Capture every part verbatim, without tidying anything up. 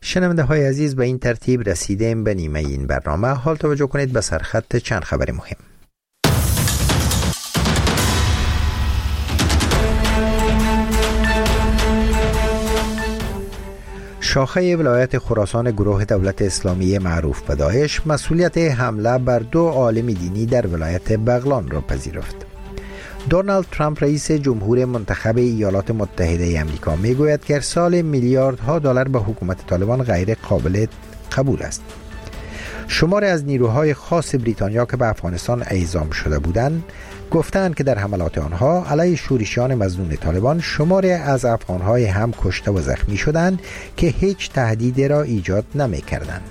شنونده های عزیز، به این ترتیب رسیدیم به نیمه این برنامه. حال توجه کنید به سرخط چند خبر مهم. شاخه ولایت خراسان گروه دولت اسلامی معروف به داعش مسئولیت حمله بر دو عالم دینی در ولایت بغلان را پذیرفت. دونالد ترامپ رئیس جمهور منتخب ایالات متحده آمریکا میگوید که ارسال میلیاردها دلار به حکومت طالبان غیر قابل قبول است. شماری از نیروهای خاص بریتانیا که به افغانستان اعزام شده بودند گفتند که در حملات آنها علیه شورشیان مظنون طالبان شماری از افغانهای هم کشته و زخمی شدند که هیچ تهدیدی را ایجاد نمی کردند.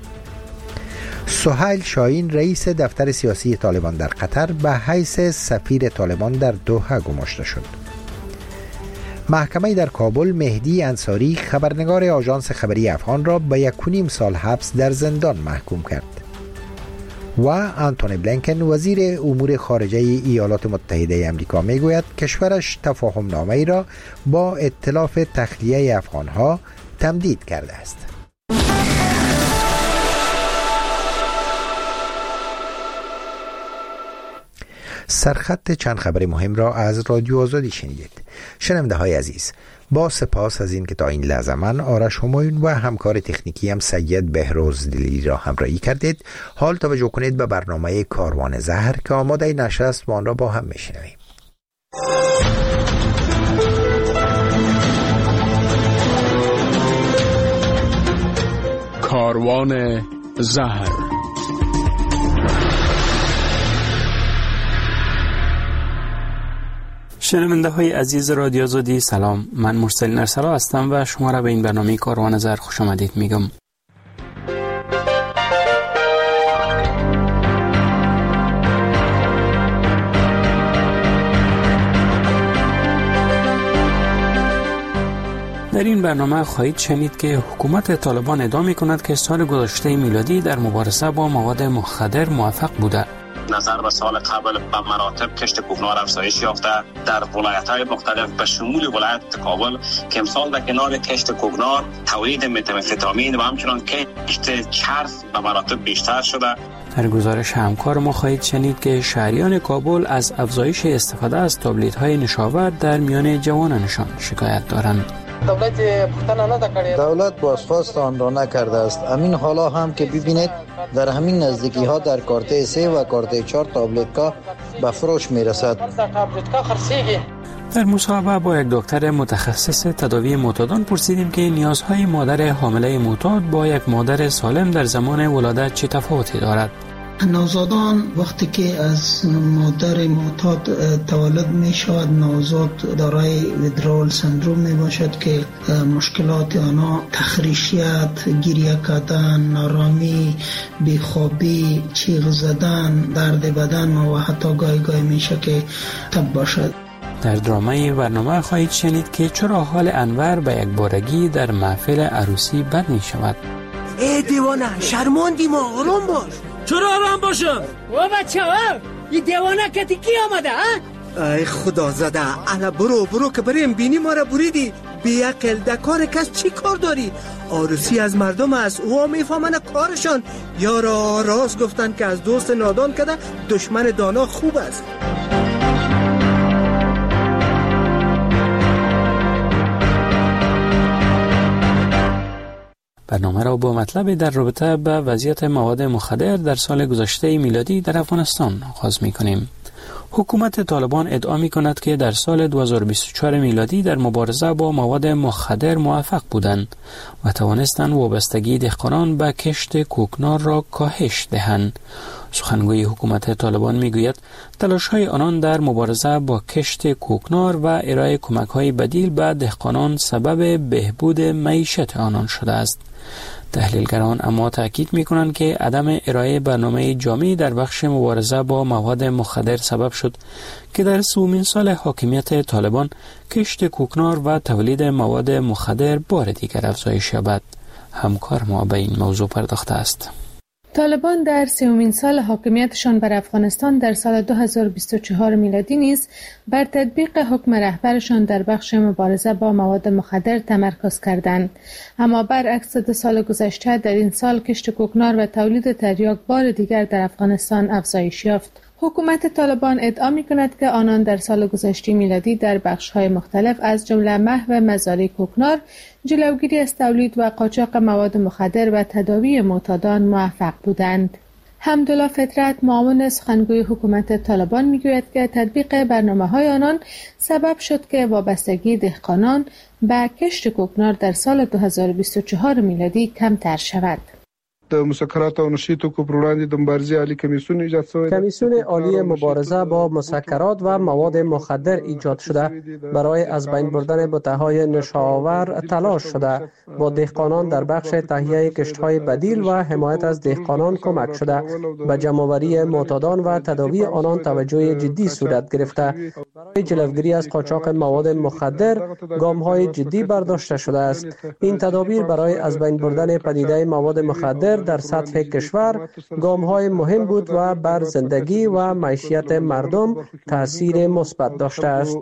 سهیل شاهین رئیس دفتر سیاسی طالبان در قطر به حیث سفیر طالبان در دوحه گماشته شد. محکمه در کابل مهدی انصاری خبرنگار آژانس خبری افغان را به یک و نیم سال حبس در زندان محکوم کرد. و آنتونی بلینکن وزیر امور خارجه ایالات متحده آمریکا میگوید کشورش تفاهم نامه ای را با ائتلاف تخلیه افغانها تمدید کرده است. سرخط چند خبر مهم را از رادیو آزادی شنیدید. شنونده های عزیز، با سپاس از این که تا این لحظه من آرش همایون و همکار تکنیکی هم سید بهروز دلی را همراهی کردید. حال توجه کنید به برنامه کاروان زهر که آماده نشر است و آن را با هم میشنویم. کاروان زهر. شنونده های عزیز رادیو آزادی، سلام. من مرسل نرسلا هستم و شما را به این برنامه کاروان زهر خوش آمدید میگم. در این برنامه خواهید شنید که حکومت طالبان ادعا می‌کند که سال گذشته میلادی در مبارزه با مواد مخدر موفق بوده. نظر به سال قبل به مراتب کشت کوکنار افزایش یافته در ولایت‌های مختلف به شمول ولایت کابل که امسال در کنار کشت کوکنار تولید متامفتامین و همچنان کشت چرس به مراتب بیشتر شده. در گزارش همکار ما خواهید شنید که شهریان کابل از افزایش استفاده از تابلت‌های نشاور در میان جوانانشان شکایت دارند. دولت پختن نکرده. دولت بازخواست آن را نکرده است. همین حالا هم که ببینید در همین نزدیکی ها در کارته سه و کارته چهار تابلت‌ها به فروش میرسد. در مصاحبه با یک دکتر متخصص تداوی معتادان پرسیدیم که نیازهای مادر حامله معتاد با یک مادر سالم در زمان ولادت چه تفاوتی دارد. نوزادان وقتی که از مادر معتاد تولد می شود، نوزاد دارای ویدرال سندروم می باشد که مشکلات آنها تخریشیت، گریه کردن، نارامی، بیخوابی، چیغ زدن، درد بدن و حتی گاهی گاهی میشه که تب باشد. در درامه برنامه خواهید شنید که چرا حال انور به یک بارگی در محفل عروسی بد می شود. ای دیوانه، شرماندی ما، آرام باش. چرا آرام باشم؟ و بچه ها این دیوانه کتی کی آمده ها؟ ای خدا زده، انا برو برو که بریم بینی ما را بریدی. بی عقل در کار کس چی کار داری؟ عروسی از مردم است، او میفهمن کارشان. یارا راست گفتن که از دوست نادان کده دشمن دانا خوب است. برنامه را با مطلب در رابطه با وضعیت مواد مخدر در سال گذشته میلادی در افغانستان آغاز می‌کنیم. حکومت طالبان ادعا می‌کند که در سال دو هزار و بیست و چهار میلادی در مبارزه با مواد مخدر موفق بودند و توانستند وابستگی دهقانان به کشت کوکنار را کاهش دهند. سخنگوی حکومت طالبان میگوید تلاش‌های آنان در مبارزه با کشت کوکنار و ارائه کمک‌های بدیل به دهقانان سبب بهبود معیشت آنان شده است. تحلیلگران اما تاکید می‌کنند که عدم ارائه برنامه جامعی در بخش مبارزه با مواد مخدر سبب شد که در سومین سال حاکمیت طالبان کشت کوکنار و تولید مواد مخدر بار دیگر افزایش یابد. همکار ما به این موضوع پرداخته است. طالبان در سومین سال حاکمیتشان بر افغانستان در سال دو هزار و بیست و چهار میلادی نیز بر تطبیق حکم رهبرشان در بخش مبارزه با مواد مخدر تمرکز کردند. اما برعکس دو سال گذشته در این سال کشت کوکنار و تولید تریاک بار دیگر در افغانستان افزایش یافت. حکومت طالبان ادعا می‌کند که آنان در سال گذشته میلادی در بخش‌های مختلف از جمله محو مزارع کوکنار، جلوگیری از تولید و قاچاق مواد مخدر و تداوی معتادان موفق بودند. حمدالله فطرت، معاون سخنگوی حکومت طالبان، میگوید که تطبیق برنامه‌های آنان سبب شد که وابستگی دهقانان به کشت کوکنار در سال دو هزار و بیست و چهار میلادی کمتر شود. د مسکرات او نشي توکو پر وړاندې د مبارزې عالی کمیسیون ایجاد شوی. کمیسیون عالی مبارزه با مسکرات و مواد مخدر ایجاد شده. برای از بین بردن بوته‌های نشاور تلاش شده. با دهقانان در بخش تهیه کشت‌های بدیل و حمایت از دهقانان کمک شده. به جمع‌آوری معتادان و تداوی آنان توجه جدی صورت گرفته. برای جلوگیری از قاچاق مواد مخدر گام‌های جدی برداشته شده است. این تدابیر برای از بین بردن پدیده مواد مخدر در سطح کشور گام‌های مهم بود و بر زندگی و معیشت مردم تأثیر مثبت داشته است.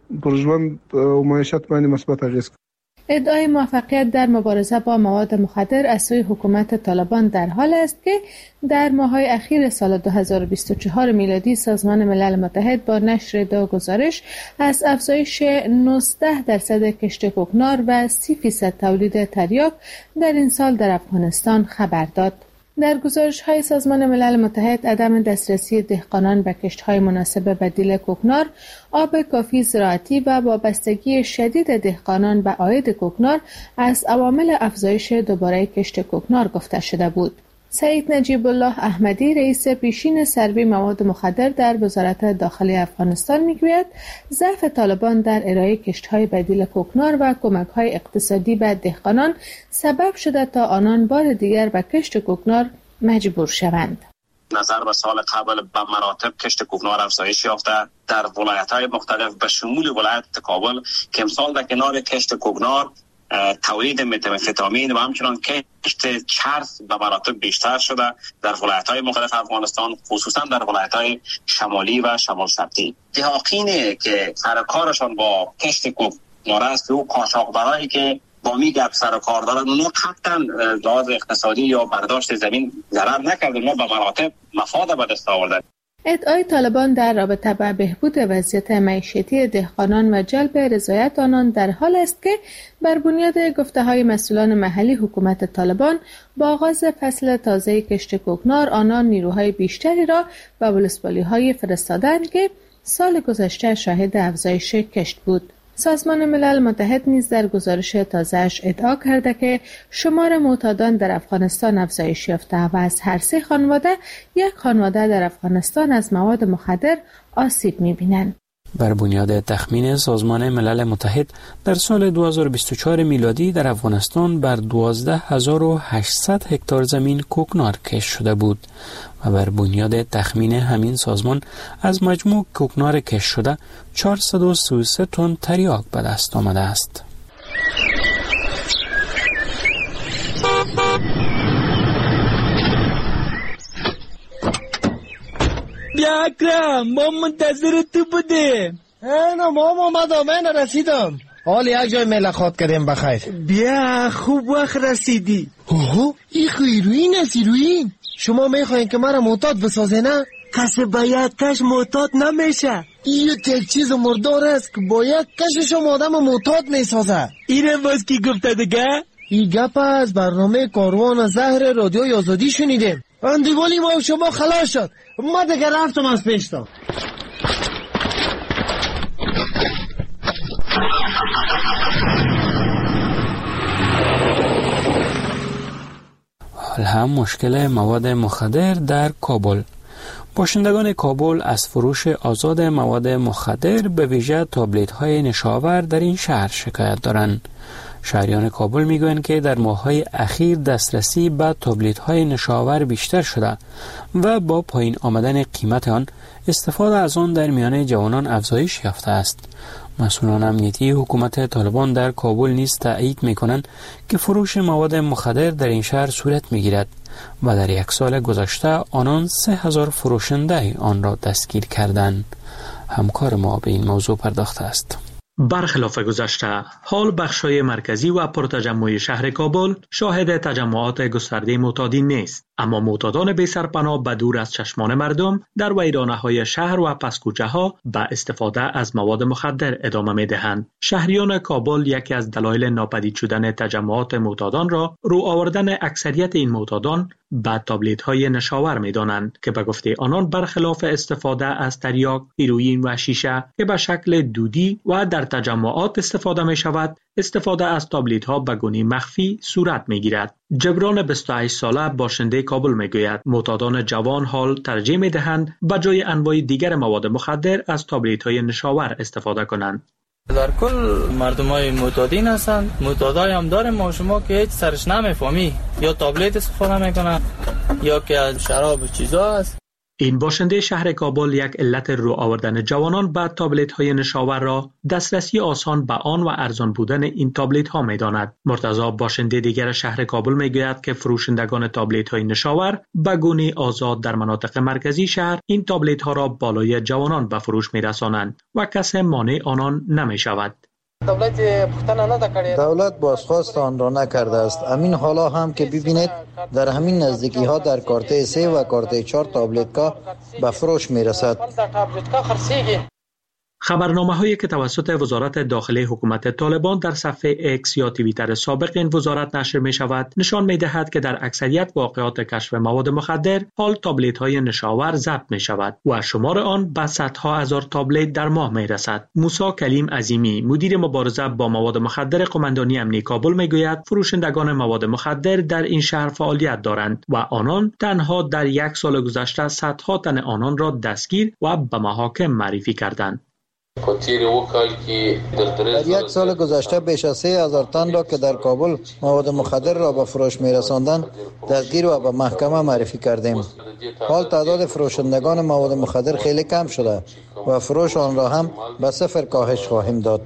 ادعای موفقیت در مبارزه با مواد مخدر از سوی حکومت طالبان در حال است که در ماه‌های اخیر سال دو هزار و بیست و چهار میلادی سازمان ملل متحد با نشر دو گزارش از افزایش نوزده درصد کشت کوکنار و سی فیصد تولید تریاک در این سال در افغانستان خبر داد. در گزارش‌های سازمان ملل متحد عدم دسترسی دهقانان به کشت‌های مناسب بدیل کوکنار، آب کافی زراعتی و وابستگی شدید دهقانان به عاید کوکنار از عوامل افزایش دوباره کشت کوکنار گفته شده بود. سعید نجیب الله احمدی، رئیس پیشین سروی مواد مخدر در وزارت داخلی افغانستان، میگوید ضعف طالبان در ارائه کشت‌های بدیل کوکنار و کمک‌های اقتصادی به دهقانان سبب شده تا آنان بار دیگر به کشت کوکنار مجبور شوند. نظر به سال قبل به مراتب کشت کوکنار افزایش یافته در ولایت‌های مختلف به شمول ولایت کابل که امسال در کنار کشت کوکنار تولید متامفتامین و همچنان کشت چرس به مراتب بیشتر شده در ولایت‌های مختلف افغانستان، خصوصا در ولایت‌های شمالی و شمال شرقی. دهاقینی که سر کارشان با کشت کوکنار است و قاچاقبرایی که با میگ سر کار دارند، اونا قطعا لحاظ اقتصادی یا برداشت زمین ضرر نکرده، اونا به مراتب مفاد به دست آوردن. ادعای طالبان در رابطه با بهبود وضعیت معیشتی دهقانان و جلب رضایت آنان در حال است که بر بنیاد گفته‌های مسئولان محلی حکومت طالبان با آغاز فصل تازه کشت کوکنار آنان نیروهای بیشتری را به ولسوالی‌های فرستادند که سال گذشته شاهد افزایش کشت بود. سازمان ملل متحد نیز در گزارش تازه‌اش ادعا کرده که شمار معتادان در افغانستان افزایش یافته و از هر سه خانواده یک خانواده در افغانستان از مواد مخدر آسیب می‌بینند. بر بنیاد تخمین سازمان ملل متحد در سال دو هزار و بیست و چهار میلادی در افغانستان بر دوازده هزار و هشتصد هکتار زمین کوکنار کشت شده بود و بر بنیاد تخمین همین سازمان از مجموع کوکنار کشت شده چهارصد و سی و سه تن تریاک به دست آمده است. بیا اکرم، ما منتظر تو بودیم. نه ما اومدم، من رسیدم. حال یک جای ملاقات کردیم بخیر. بیا خوب وقت رسیدی. اوه این خیروین است ایروین. شما میخواین که مرا معتاد بسازه نه؟ کسی باید کش معتاد نمیشه. این یک چیز مردار است که باید کشش آدم معتاد میسازه. اینه باز کی گفته دیگه؟ این گپ از برنامه کاروان زهر رادیوی آزادی شنیدیم. اندیوالی ما شما خلاص شد. ما دیگه رفتم از پیشتا. حال هم مشکل مواد مخدر در کابل. باشندگان کابل از فروش آزاد مواد مخدر به ویژه تابلت‌های نشاور در این شهر شکایت دارند. شهریان کابل میگویند که در ماه‌های اخیر دسترسی به تابلت‌های نشاور بیشتر شده و با پایین آمدن قیمت آن استفاده از آن در میان جوانان افزایش یافته است. مسئولان امنیتی حکومت طالبان در کابل نیز تأیید می‌کنند که فروش مواد مخدر در این شهر صورت می‌گیرد و در یک سال گذشته آنان سه هزار فروشنده آن را دستگیر کردند. همکار ما به این موضوع پرداخته است. برخلاف گذشته، حال بخش‌های مرکزی و پرتجمع شهر کابل شاهد تجمعات گسترده معتادین نیست، اما معتادان بی سرپناه به دور از چشمان مردم در ویرانه‌های شهر و پس‌کوچه‌ها به استفاده از مواد مخدر ادامه می‌دهند. شهریان کابل یکی از دلایل ناپدید شدن تجمعات معتادان را رو آوردن اکثریت این معتادان به تابلت‌های نشاور می‌دانند که به گفته آنان برخلاف استفاده از تریاک، هیروئین و شیشه که به شکل دودی و در تجمعات استفاده می‌شود، استفاده از تابلت‌ها به گونه مخفی صورت می‌گیرد. جبران بیست و هشت ساله باشنده کابل می‌گوید معتادان جوان حال ترجیح می‌دهند به جای انواع دیگر مواد مخدر از تابلت‌های نشاور استفاده کنند. در کل مردمای معتادین هستند. معتادای هم داریم ما شما که هیچ سرش نمیفهمی، یا تابلت استفاده میکنن یا که از شراب و چیزا هست. این باشنده شهر کابل یک علت رو آوردن جوانان به تابلت های نشاور را دسترسی آسان به آن و ارزان بودن این تابلت ها می داند. مرتضی باشنده دیگر شهر کابل می گوید که فروشندگان تابلت های نشاور به گونه آزاد در مناطق مرکزی شهر این تابلت ها را بالای جوانان به فروش می رسانند و کسی مانع آنان نمی شود. دولت بازخواست آن را نکرده است. امین حالا هم که ببینید در همین نزدیکی ها در کارته سه و کارته چهار تابلت‌ها به فروش می رسد. خبرنامه هایی که توسط وزارت داخلی حکومت طالبان در صفحه اکس یا توییتر سابق این وزارت نشر می شود نشان می دهد که در اکثریت واقعات کشف مواد مخدر حال تابلت های نشاور ضبط می شود و شمار آن به صدها هزار تابلت در ماه می رسد. موسی کلیم عظیمی مدیر مبارزه با مواد مخدر قماندانی امنیتی کابل می گوید فروشندگان مواد مخدر در این شهر فعالیت دارند و آنان تنها در یک سال گذشته صدها تن آنان را دستگیر و به محاکم معرفی کردند. در یک سال گذشته بیش از سه هزار تن را که در کابل مواد مخدر را به فروش می رساندند دستگیر و به محکمه معرفی کردیم. حال تعداد فروشندگان مواد مخدر خیلی کم شده و فروش آن را هم به صفر کاهش خواهیم داد.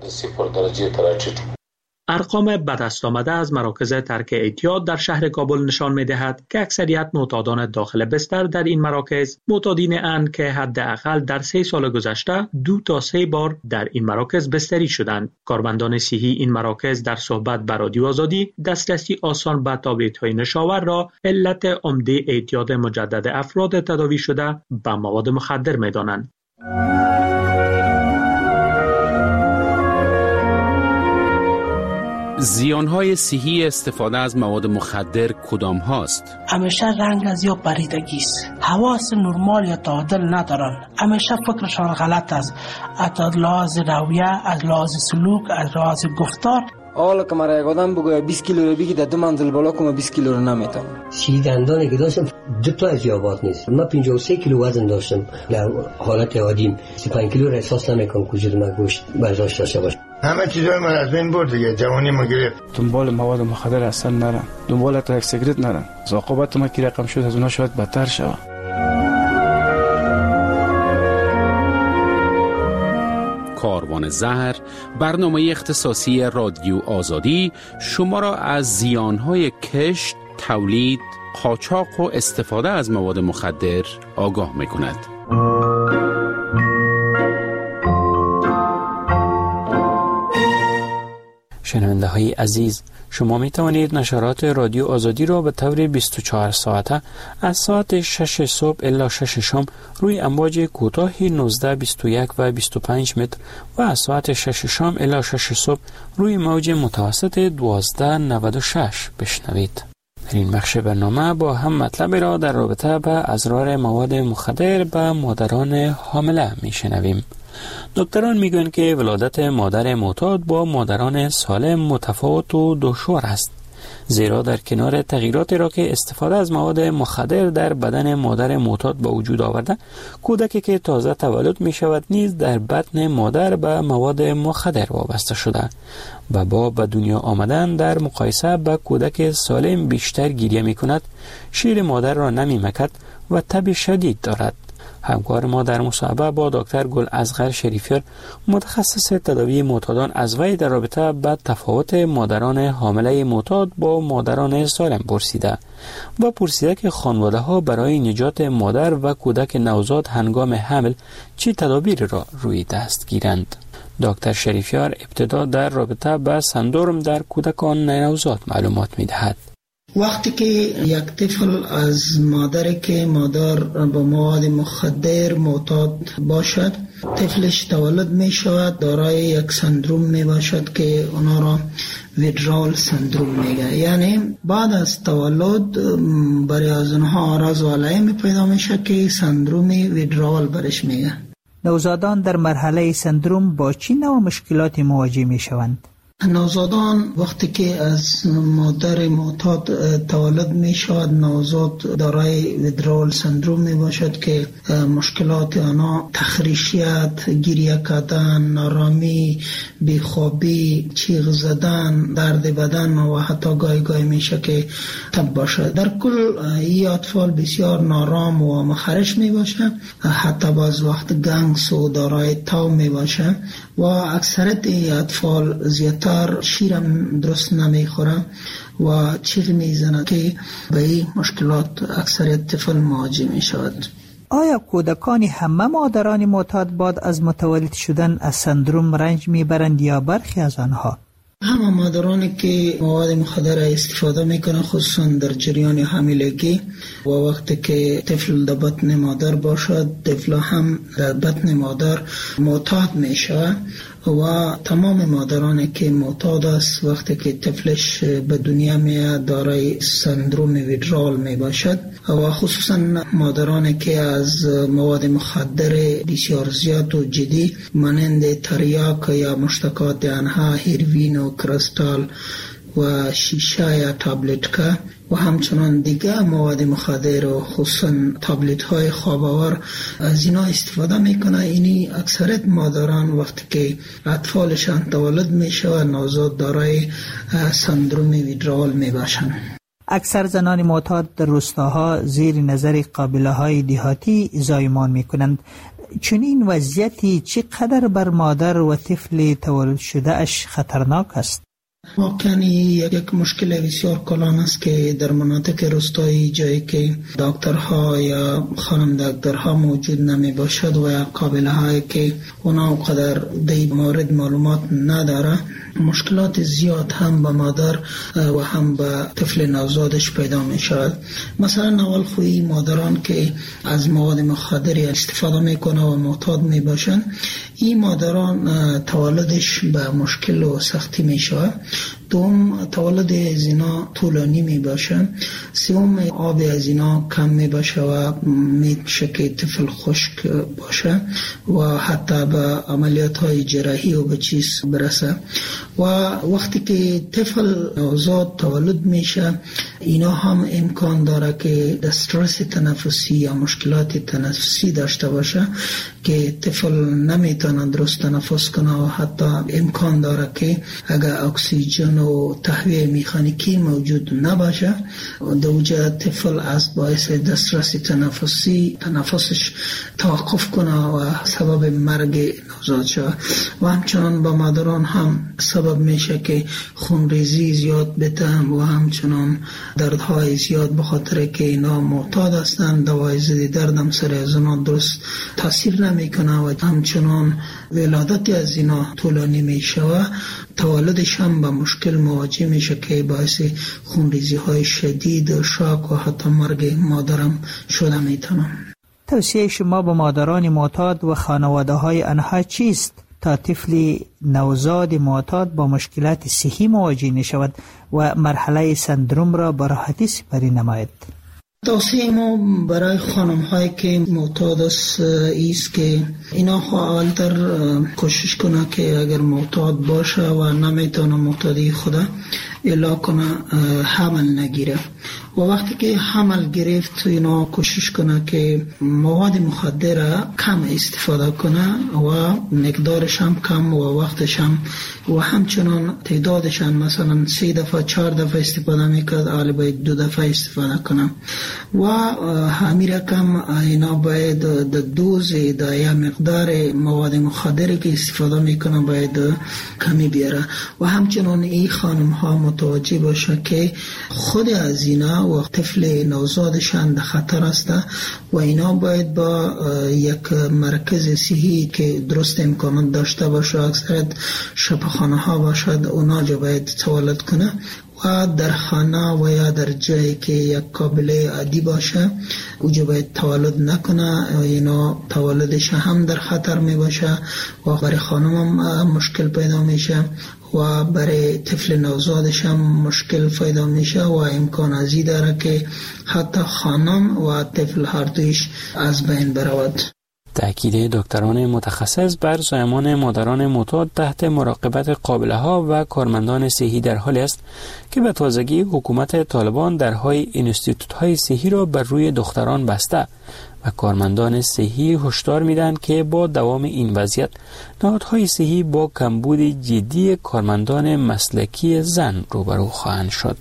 ارقام به دست آمده از مراکز ترک اعتیاد در شهر کابل نشان می‌دهد که اکثریت معتادان داخل بستر در این مراکز معتادین اند که حداقل در سه سال گذشته دو تا سه بار در این مراکز بستری شدند. کارمندان صحی این مراکز در صحبت با رادیو آزادی دسترسی آسان به تابلت‌های نشاور را علت عمده اعتیاد مجدد افراد تداوی شده به مواد مخدر می‌دانند. زیانهای صحی استفاده از مواد مخدر کدام هاست؟ همیشه رنگ از یا پریدگی است. حواس نرمال یا تعادل ندارن. همیشه فکرشان غلط است. از لحاظ رویه، از لحاظ سلوک، از لحاظ گفتار. حالا که مرا یک آدم بگوید بیست کیلو رو بگی در دو منزل بالا کنم بیست کیلو رو نمیتونم. سی دندانی که داشتم دو تا از یابات نیست. من پنجاه و سه کیلو وزن داشتم. در حالت عادیم سی و پنج کیلو را احساس نمیکنم که وجود من گوشت برداشت داشته باشه. همه چیزای من از بین برد دیگه. جوانی ما گرفت. دنبال مواد مخدر اصلا نرم. دنبال تا یک سیگرت نرم. عاقبت ما کی رقم شد از اونها شاید بدتر شود. کاروان زهر، برنامه اختصاصی رادیو آزادی شما را از زیانهای کشت، تولید، قاچاق و استفاده از مواد مخدر آگاه می‌کند. شنونده های عزیز، شما می توانید نشرات رادیو آزادی را به طور بیست و چهار ساعته از ساعت شش صبح الی شش شام روی امواج کوتاه نوزده بیست و یک و بیست و پنج متر و از ساعت شش شام الی شش صبح روی موج متوسط دوازده نود و شش بشنوید. در این بخش برنامه با هم مطلب را در رابطه با اضرار مواد مخدر به مادران حامله می شنویم. دکتران می گویند که ولادت مادر معتاد با مادران سالم متفاوت و دشوار است. زیرا در کنار تغییراتی را که استفاده از مواد مخدر در بدن مادر معتاد به وجود آورده، کودکی که تازه تولد می شود نیز در بطن مادر به مواد مخدر وابسته شده و با به دنیا آمدن در مقایسه با کودک سالم بیشتر گریه می کند، شیر مادر را نمی مکد و تب شدید دارد. همکار ما در مصاحبه با دکتر گل اصغر شریفیار، متخصص تداوی معتادان، از وی در رابطه با تفاوت مادران حامله معتاد با مادران سالم پرسیده و پرسیده که خانواده ها برای نجات مادر و کودک نوزاد هنگام حمل چه تدابیری را روی دست گیرند. دکتر شریفیار ابتدا در رابطه با سندرم در کودکان نوزاد معلومات می دهد. وقتی که یک طفل از مادر که مادر با مواد مخدر معتاد باشد، طفلش تولد می شود دارای یک سندروم می باشد که اونا را ویدرال سندروم میگه. یعنی بعد از تولد برای از اونها آراز و علائم پیدا میشه که سندروم ویدرال برش میگه. نوزادان در مرحله سندروم با چه نوع مشکلاتی مواجه می شوند؟ نوزادان وقتی که از مادر معتاد تولد می شود، نوزاد دارای ویدرال سندروم می باشد که مشکلات آنها تخریشیت، گریه کردن، نارامی، بیخوابی، چیغ زدن، درد بدن و حتی گاهی گاهی میشه که تب باشد. در کل این اطفال بسیار نارام و مخرش می باشه، حتی باز وقت گنگس و دارای تاو می باشه و اکثرت این اطفال زیادتر شیرم درست نمیخورن و چیغ میزنه که به این مشکلات اکثریت طفل مواجه می شود. آیا کودکان همه مادران معتاد بعد از متولد شدن از سندروم رنج میبرند یا برخی از آنها؟ همه مادرانی که مواد مخدر استفاده میکنن، خصوصا در جریان حاملگی و وقتی که طفل در بطن مادر باشد، طفل هم در بطن مادر معتاد میشه و تمام مادرانی که معتاد است وقتی که طفلش به دنیا میاد دارای سندروم ویدرال می باشد و خصوصا مادرانی که از مواد مخدر بسیار زیاد و جدی مانند تریاک یا مشتقات آنها، هیروین و کریستال و شیشه یا تابلت که و همچنان دیگه مواد مخدر و خصوصا تابلت های خواباور از اینا استفاده میکنه. اینی اکثرت مادران وقتی که اطفالشان تولد میشه و نوزاد دارای سندروم ویدرال میباشن. اکثر زنان معتاد در روستاها زیر نظر قابله های دیهاتی زایمان میکنند. چنین وضعیتی چقدر بر مادر و طفل تولد شده اش خطرناک است؟ واقعا یک مشکل بسیار کلان است که در مناطق روستایی جایی که دکترها یا خانم دکترها موجود نمی باشد و یا قابله هایی که اونا قدر در مورد معلومات نداره، مشکلات زیاد هم به مادر و هم به طفل نوزادش پیدا می شود. مثلا اول خوی مادران که از مواد مخدر استفاده می کنه و معتاد می باشن، این مادران تولدش به مشکل و سختی می شود. دوم، تولد از اینا طولانی می باشه. سوم، آب از اینا کم می باشه و می شه که طفل خشک باشه و حتی به عملیات های جراحی و به چیز برسه. و وقتی که طفل نوزاد تولد میشه، اینا هم امکان داره که استرس تنفسی یا مشکلات تنفسی داشته باشه که طفل نمیتونه درست تنفس کنه و حتی امکان داره که اگر اکسیژن و تهویه مکانیکی موجود نباشه، دوجه طفل از باعث استرس تنفسی تنفسش توقف کنه و سبب مرگ نوزاد شود. و همچنان با مادران هم سبب میشه که خونریزی زیاد بده و همچنان دردهای زیاد، بخاطر که اینا معتاد هستن. دوای ضد درد هم سر از اینا درست تاثیر نمیکنه و همچنان ولادت از اینا طولانی میشه و تولدش هم با مشکل مواجه میشه که باعث خونریزی های شدید، شاک و حتی مرگ مادرم شده میتونه. توصیه شما به مادران معتاد و خانواده های آنها چیست تا طفل نوزاد معتاد با مشکلات صحی مواجه نشود و مرحله سندروم را به راحتی سپری نماید؟ توصیه ما برای خانم هایی که معتاد است ایست که اینا اولتر کوشش کنه که اگر معتاد باشه و نمیتونه معتادی خدا، الا کنه حمل نگیره و وقتی که حمل گرفت اینا کوشش کنه که مواد مخدر کم استفاده کنه و مقدارش هم کم و وقتش هم و همچنان تعدادش هم مثلا سه دفعه چهار دفعه استفاده میکرد حالا باید دو دفعه استفاده کنه و همین رقم اینا باید د دوز د یا مقدار مواد مخدر که استفاده میکنه باید کمی بیاره و همچنان این خانم ها متوجه باشه که خود از اینا و طفل نوزادشان در خطر است و اینا باید با یک مرکز صحی که درست امکانات داشته باشه، اکثرت شفاخانه ها باشد، اونا جا باید تولد کنه و در خانه و یا در جایی که یک قابل عادی باشه اوجا باید تولد نکنه، اینا تولدش هم در خطر می باشه و برای خانم هم مشکل پیدا میشه و برای طفل نوزادش هم مشکل پیدا میشه و امکان ازی داره که حتی خانم و طفل هر دویش از بین برود. تأکید دکتران متخصص بر زایمان مادران معتاد تحت مراقبت قابله ها و کارمندان صحی در حالی است که به تازگی حکومت طالبان درهای اینستیتوت های صحی را بر روی دختران بسته و کارمندان صحی هشدار میدن که با دوام این وضعیت نهادهای صحی با کمبود جدی کارمندان مسلکی زن روبرو خواهند شد.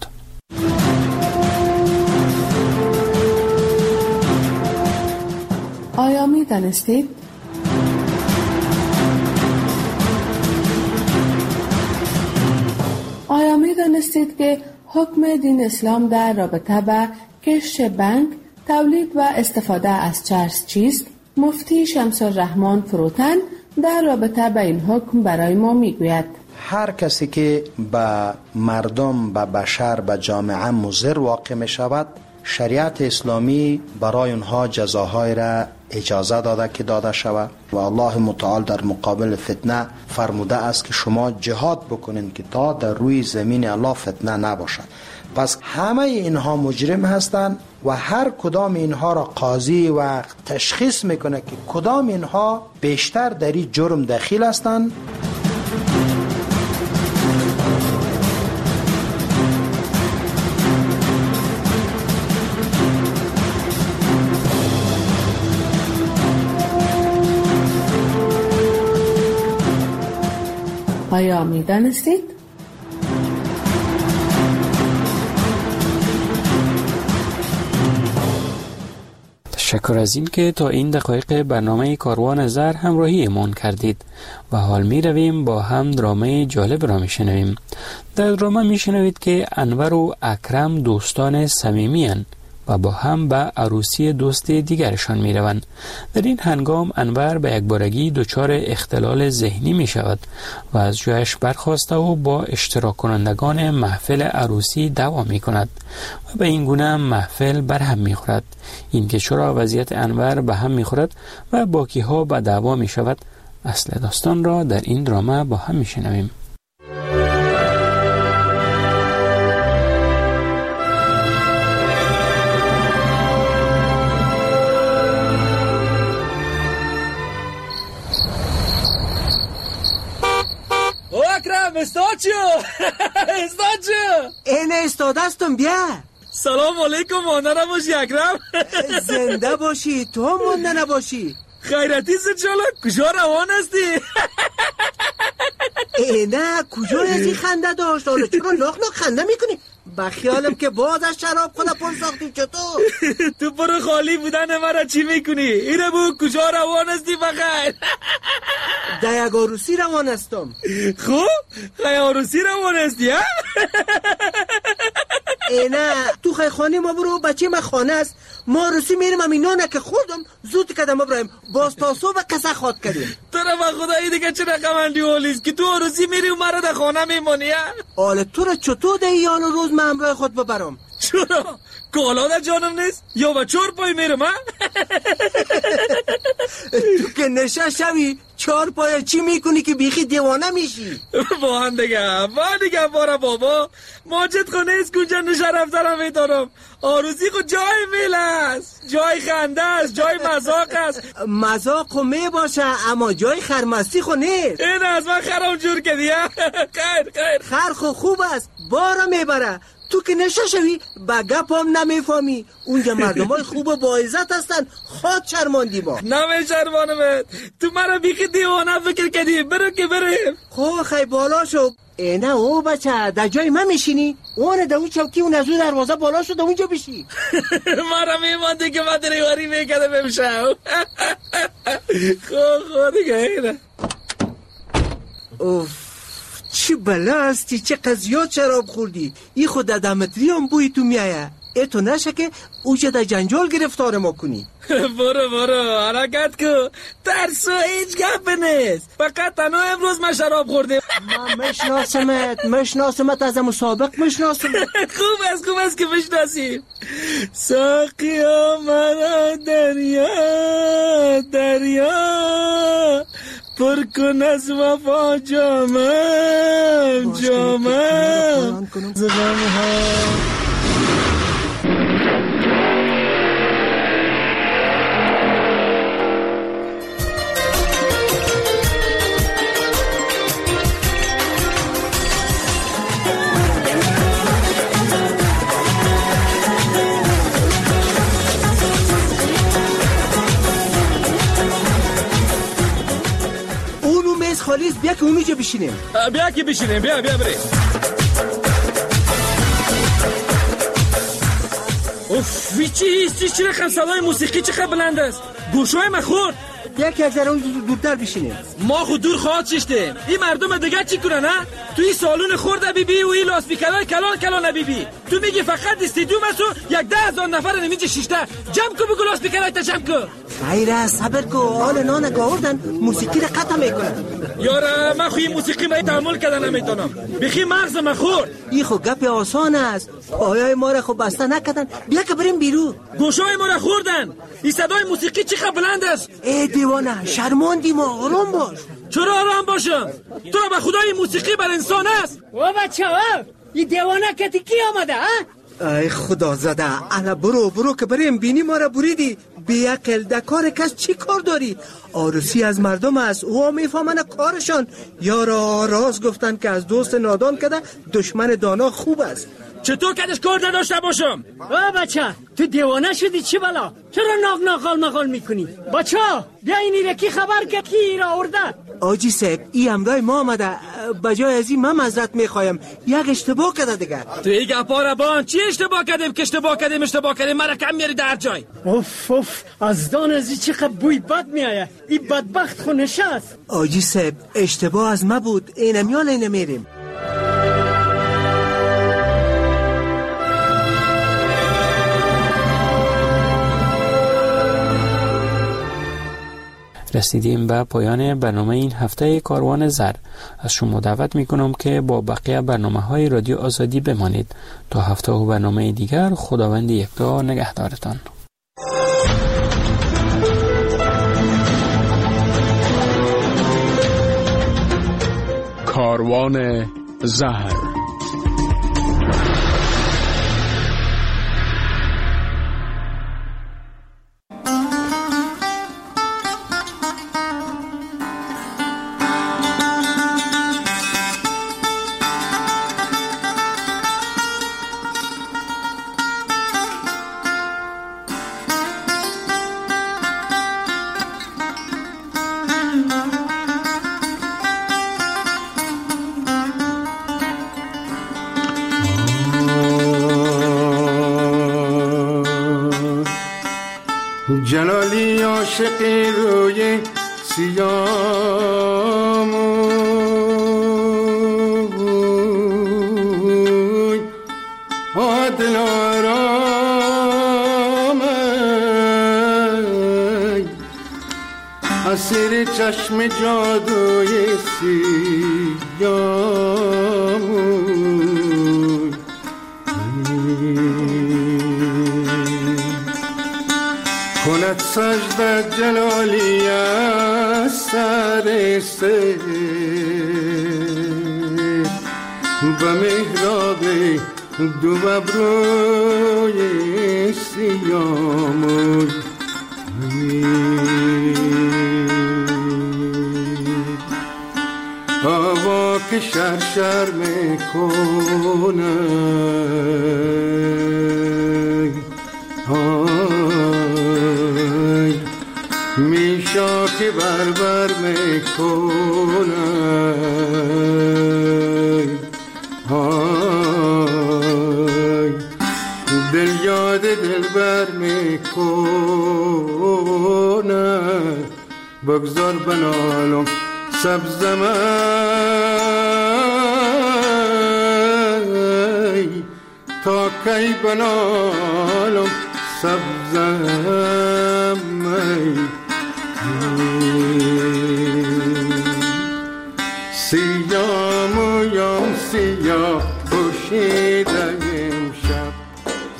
آیا می دانستید؟ آیا می دانستید که حکم دین اسلام در رابطه با کشت بنگ، تولید و استفاده از چرس چیست؟ مفتی شمس الرحمن فروتن در رابطه با این حکم برای ما می گوید. هر کسی که به مردم، به بشر، به جامعه مضر واقع می شود، شریعت اسلامی برای اونها جزاهای را اجازه داده که داده شود و الله متعال در مقابل فتنه فرموده است که شما جهاد بکنین که تا در روی زمین الله فتنه نباشد. پس همه اینها مجرم هستند و هر کدام اینها را قاضی و تشخیص میکنه که کدام اینها بیشتر در این جرم دخیل هستند. آیا می دانستید؟ تشکر از این که تا این دقایق برنامه کاروان زر همراهی ایمان کردید و حال می رویم با هم درامه جالب را می شنویم. در درامه می شنوید که انور و اکرم دوستان صمیمی اند و با هم به عروسی دوست دیگرشان می روند. در این هنگام انور به یک بارگی دچار اختلال ذهنی می شود و از جایش برخاسته و با اشتراک کنندگان محفل عروسی دعوا می کند و به این گونه محفل برهم می خورد. این که چرا وضعیت انور به هم می خورد و باکی ها به دعوا می شود، اصل داستان را در این درامه با هم می شنویم. استاچو استاچو اینه استادستم بیا. سلام علیکم، مانده نباشی اکرم. زنده باشی، تو مانده نباشی. خیرتی سچالا کجا روان هستی؟ اینه کجا از این خنده داشت؟ حالا چرا لاخ لاخ خنده میکنی؟ بخیالم که باز از شراب خدا پر ساختی. چطور؟ تو پر خالی بودن مرا چی میکنی؟ اینه بو کجا روان هستی بخیر؟ در یک عروسی روان هستم. خوب؟ خیلی عروسی روان هستی ها؟ اینه تو خیلی خانه ما برو، بچه ما خانه است، ما عروسی میریم هم اینانه که خوردم زود کدم برایم باز تا صبح قصه خواد کردیم. تو را با خدایی دیگه چه رقمندی حالیست که تو عروسی میری و مرا در خانه میمانی ها؟ آله تو را چطور ده ایان روز من همراه خود ببرم؟ چرا؟ کالا در جانم نیست؟ یا با چور پای میرم ها؟ تو که نشه شوی چهار پای چی میکنی که بیخی دیوانه میشی؟ با هم دیگه با دیگه بارا بابا ماجد خونه از کجا نشرف دارم میدارم. آروزی خود جای میل است، جای خنده است، جای مذاق است. مذاق خو می باشه اما جای خرمستی خو نیست. این از من خرم جور کردی. خیر خیر خر خو خوب است بارا میبره. تو که نشه شوی با گپ هم نمیفهمی. اونجا مردم های خوب و با عزت هستن. خود شرماندی با نمی شرمانمت. تو مرا بیخی دیوانه فکر کردی. برو که بریم. خو خی بالا شو. اینه او بچه در جای من میشینی. اونه در اون چوکی اون از اون دروازه بالا شو در اونجا بشی. مرا میمانده که من دریواری میکده بمشم. خو خو دیگه اینه. اوف چی بلا هستی، چه قضیات شراب خوردی. ای خود در دمتری هم بوی تو میایه. ای تو نشه که اوجه در جنجال گرفتار ما کنی. برو برو حرکت کو. ترسو هیچ گپ نیست. فقط تنها امروز من شراب خوردیم. من مشناسمت مشناسمت از مسابق مشناسمت. خوب است خوب است که مشناسیم. ساقیا مرا دریا دریا پر کن از وفا جامم جامم زغم ها. خالیست بیا که اونجا بشینیم. بیا که بشینیم بیا بیا بریم. اوف چی چی رقم صدای موسیقی چقدر بلند است. گوشای من خورد. بیا که از اون دورتر بشینیم. ما خود دور خواهد ششتیم. این مردم دیگه چی کنن ها؟ تو این سالون خورده بی بی و این لاسپیکرهای کلان کلان بی بی. تو میگی فقط استیدیوم است و یک ده هزار نفر نمیشه ششته. جمع کو بگو لاسپیکرهای تا جمع کو. خیره صبر کو حال نان گاوردن موسیقی را قطع میکنن. یارا من خوی موسیقی ما تحمل کردن نمیتونم. بخی مغز من خورد. این خو گپ آسان است. پایای ما را خو بسته نکردن. بیا که بریم بیرون. گوشای ما را خوردن. این صدای موسیقی چقدر بلند است. ای دیوانه شرماندی ما. آرام باش. چرا آرام باشم؟ تو را به خدای موسیقی بر انسان است. و بچه ها این دیوانه کتی کی آمده ها؟ ای خدا زده. الا برو برو که بریم بینی ما را بریدی. بی عقل در کار کس چی کار داری؟ عروسی از مردم است. او میفهمن کارشان. یارا راز گفتن که از دوست نادان کده دشمن دانا خوب است. چطور کدش کار نداشته باشم؟ آه بچه تو دیوانه شدی چی بلا؟ چرا ناغ ناغال مغال میکنی؟ بچه بیا اینی را کی خبر که کی را آورده؟ آجی صاحب ای امرای ما آمده. بجای از این من معذرت میخوایم. یک اشتباه کده دیگه. تو ای گپا را بان چی اشتباه کردیم که اشتباه کردیم اشتباه کردیم مرا کم میاری در جای. اوف اوف از دان از این چقدر بوی بد میآید. این بدبخت خو نشست. آجی صاحب اشتباه از ما بود. اینم یا نه میریم. رسیدیم به پایان برنامه این هفته کاروان زر. از شما دعوت می کنم که با بقیه برنامه های رادیو آزادی بمانید. تا هفته و برنامه دیگر خداوند یکتا نگهدارتان. کاروان زر. جلالی عاشق روی سیاموی عادل آرامه اسیر چشم جادوی سیاموی کند سجده جلالی از سر سید به محراب دو ابروی سیاموی هوا که شرشر میکنه میشا که بربر میکنه دل یاد دلبر میکنه بگذار بنالم سبزم تا کی بنالم سبزم